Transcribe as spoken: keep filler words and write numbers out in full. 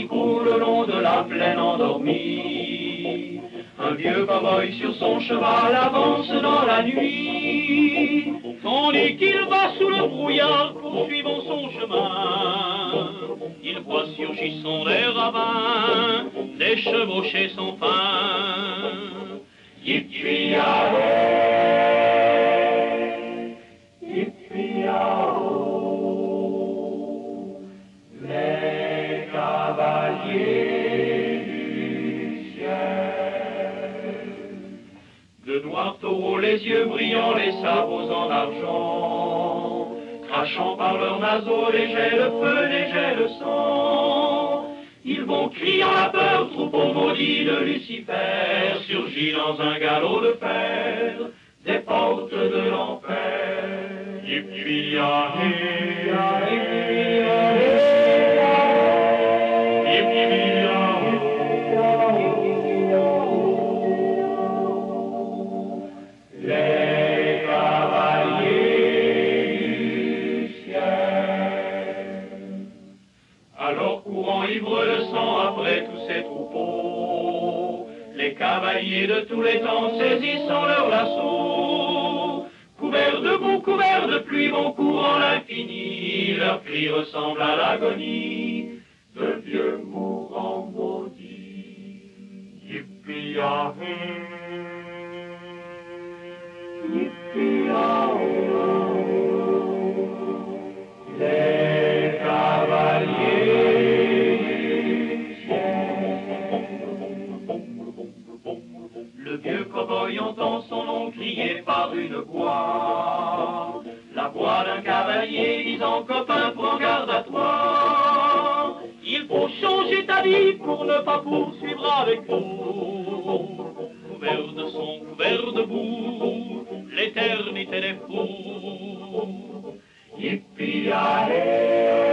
qui court le long de la plaine endormie. Un vieux cow-boy sur son cheval avance dans la nuit, tandis qu'il va sous le brouillard poursuivant son chemin. Il voit surgissant des ravins, des chevauchés sans fin. Yippee-yahoo, yippee-yahoo, les cavaliers du ciel. De noirs taureaux, les yeux brillants, les sabots en argent, crachant par leurs naseaux des jets de feu, des jets de sang. Ils vont criant la peur, troupeau maudit de Lucifer, surgit dans un galop de fer, des portes de l'enfer. Yippee-yahoo, yippee-yahoo, les cavaliers du ciel. Alors courant ivre de sang après tous ces troupeaux, les cavaliers de tous les temps saisissant leur lasso, couverts de boue, couverts de pluie, vont courant l'infini, leurs cris ressemblent à l'agonie de vieux mourants maudits. Yippee-yahoo, yippee-yahoo, les cavaliers du ciel. Le vieux cow-boy entend son nom crié par une voix, la voix d'un cavalier disant copain prends garde à toi. Il faut changer ta vie pour ne pas poursuivre avec nous, couvert de son, couvert de boue, l'éternité des fous. Yippee-yahoo.